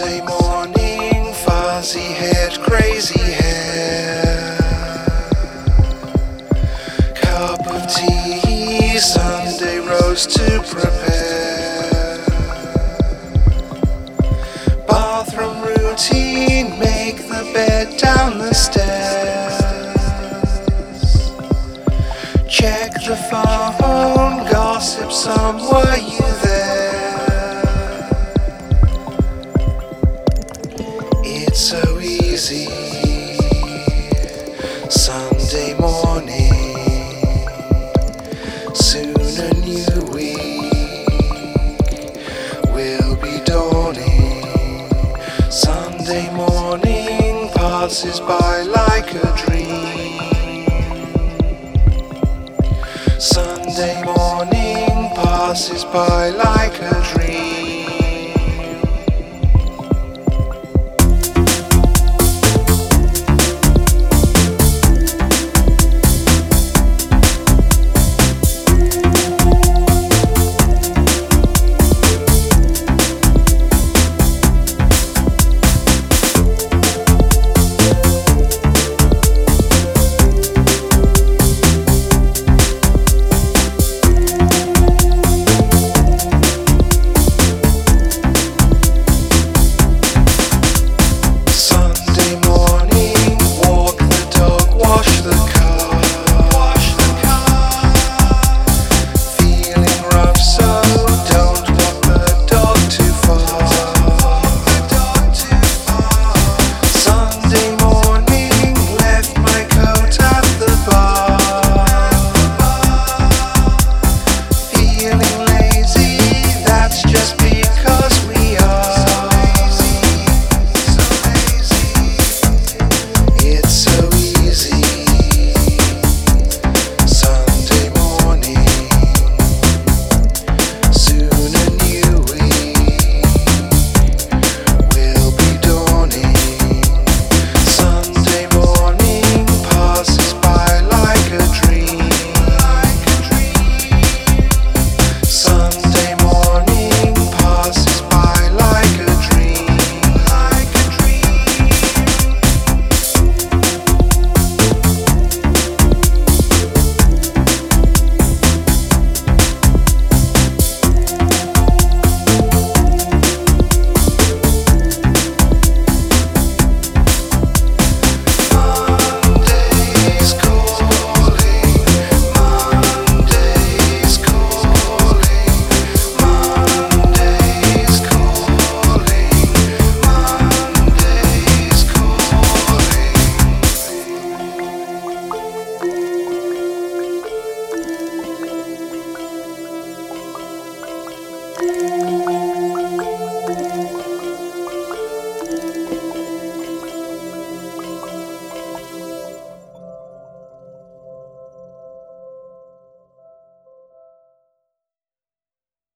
Sunday morning, fuzzy head, crazy hair. Cup of tea, Sunday roast to prepare. Bathroom routine, make the bed down the stairs. Check the phone, gossip some, were you there? It's so easy, Sunday morning, soon a new week will be dawning. Sunday morning passes by like a dream. Sunday morning passes by like a dream.